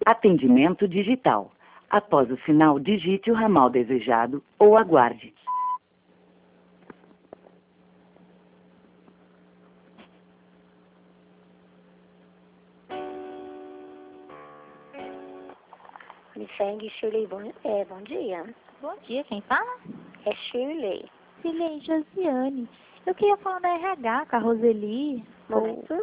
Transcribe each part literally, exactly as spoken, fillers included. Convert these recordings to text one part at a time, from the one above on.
Atendimento digital. Após o sinal, digite o ramal desejado ou aguarde. Unifeng, Shirley, bom, é, bom dia. Bom dia, quem fala? É Shirley. Shirley Josiane. Eu queria falar da R H, com a Roseli. Momento.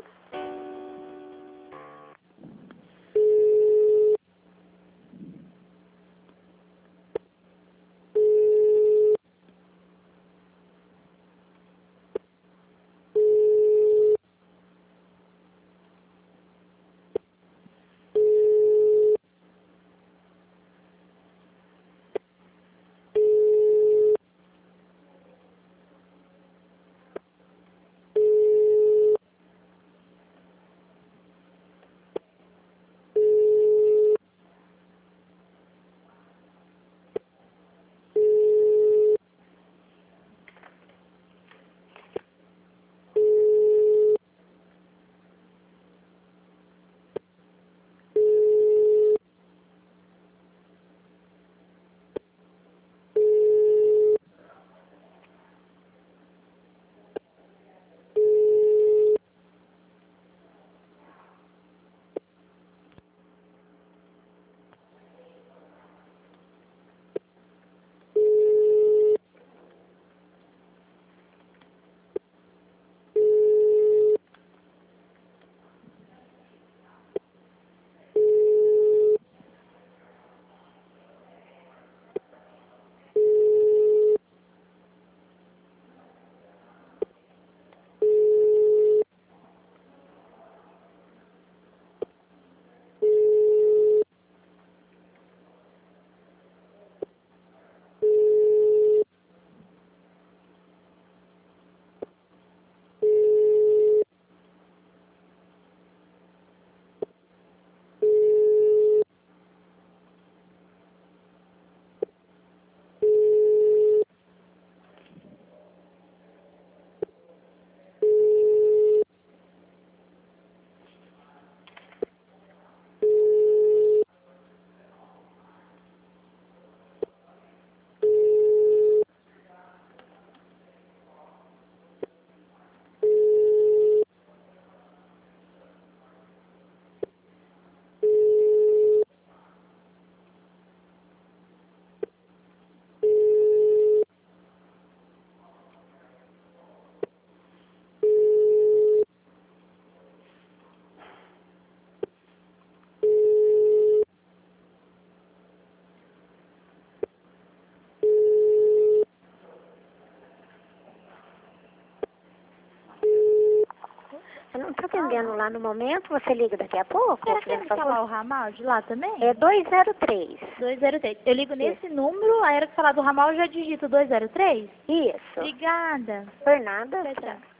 Eu não estou atendendo lá no momento, você liga daqui a pouco? Será que ele falar o ramal de lá também? É dois zero três. dois zero três. Eu ligo nesse número, a hora que falar do ramal eu já digito dois zero três? Isso. Obrigada. Por nada. Tchau, tchau.